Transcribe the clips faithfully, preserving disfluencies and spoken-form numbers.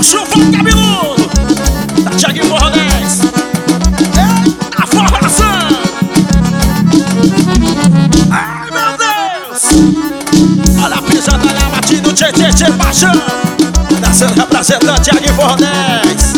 Puxa o fogo cabeludo da Thiaguinho Forró dez. A formação. Ai meu Deus. Olha a pisada, olha a batida, tchê tchê tchê, paixão. Dançando representante Thiaguinho Forró dez.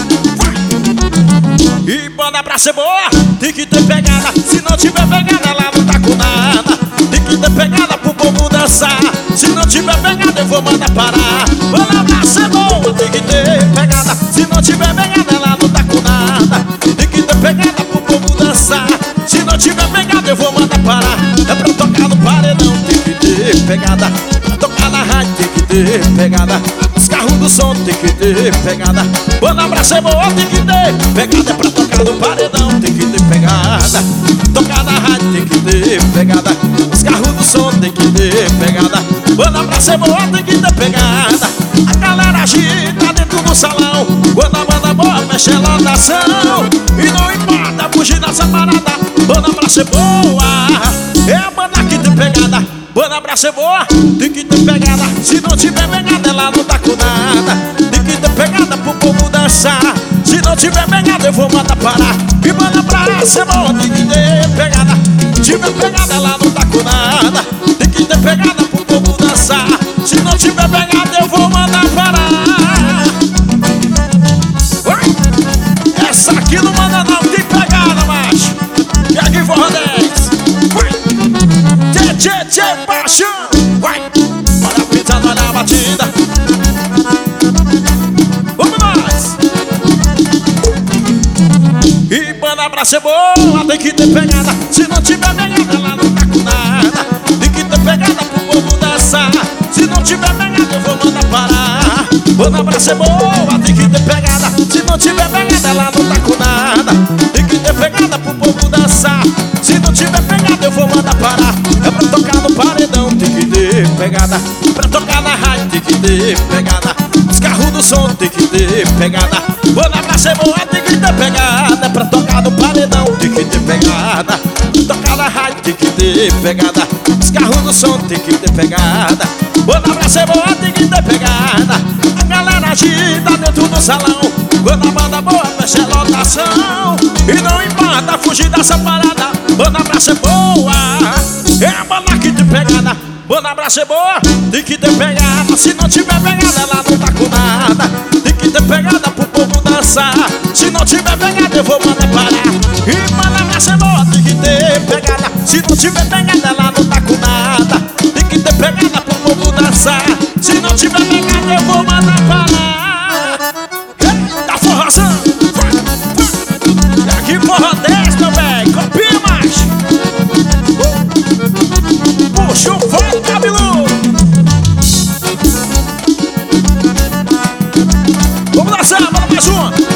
E banda pra ser boa, tem que ter pegada. Se não tiver pegada, ela não tá com nada. Tem que ter pegada pro povo dançar. Se não tiver pegada, eu vou mandar parar. Banda pra ser boa, tem que ter pegada. Se não tiver pegada, ela não tá com nada. Tem que ter pegada pro povo dançar. Se não tiver pegada, eu vou mandar parar. É pra tocar no paredão, tem que ter pegada. Pra tocar na rádio, tem que ter pegada. Os carros do som, tem que ter pegada. Banda pra ser boa, tem que ter pegada. É pra tocar no paredão, tem que ter pegada. Tocar na rádio, tem que ter pegada. Os carros do som, tem que ter pegada. Banda pra ser boa, tem que ter pegada. A galera agita dentro do salão. Quando a banda boa, mexe a lotação. E não importa fugir dessa parada. Banda pra ser boa é a banda que tem pegada. Banda pra ser boa, tem que ter pegada. Se não tiver pegada, ela não tá com nada. Tem que ter pegada pro povo dançar. Se não tiver pegada, eu vou mandar parar. E banda pra ser boa, tem que ter pegada. Se tiver pegada, ela não tá com nada. Tem que ter pegada pro povo dançar. Se não tiver pegada, eu vou mandar parar. Oi? Essa aqui não manda não, tem pegada, macho. Thiaguinho Forró dez. Tchê, tchê, tchê, paixão. Vai. Olha a pisada, olha a batida. Vamos nós. E banda pra ser boa, tem que ter pegada. Se não tiver pegada, ela não tá com nada. Tem que ter pegada pro povo dançar. Se não tiver pegada, eu vou mandar parar. Banda pra ser boa, tem que ter pegada. Se não tiver pegada, ela não tá com nada. Tem que ter pegada pro povo dançar. Se não tiver pegada, eu vou mandar parar. É pra tocar no paredão, tem que ter pegada. Pra tocar na rádio, tem que ter pegada. Os carros do som, tem que ter pegada. Banda pra ser boa, tem que ter pegada. Pra tocar no paredão, tem que ter pegada. Tocar na rádio, tem que ter pegada. Os carros do som, tem que ter pegada. Banda pra ser boa, tem que ter pegada. A galera agita dentro do salão. Quando a banda boa, mexe a lotação. E não importa fugir dessa parada. Banda pra ser boa é a banda que tem pegada. Banda pra ser boa, tem que ter pegada. Se não tiver pegada, ela não tá com nada. Tem que ter pegada pro povo dançar. Se não tiver pegada, eu vou mandar parar. E banda pra ser boa, tem que ter pegada. Se não tiver pegada, ela não tá com nada. Tem que ter pegada pro povo dançar. Se não tiver pegada, eu vou mandar parar. Eita forração. Thiaguinho Forró dez, meu velho. Copia, macho. Puxa o fogo cabeludo. Vamos dançar, vamos mais uma.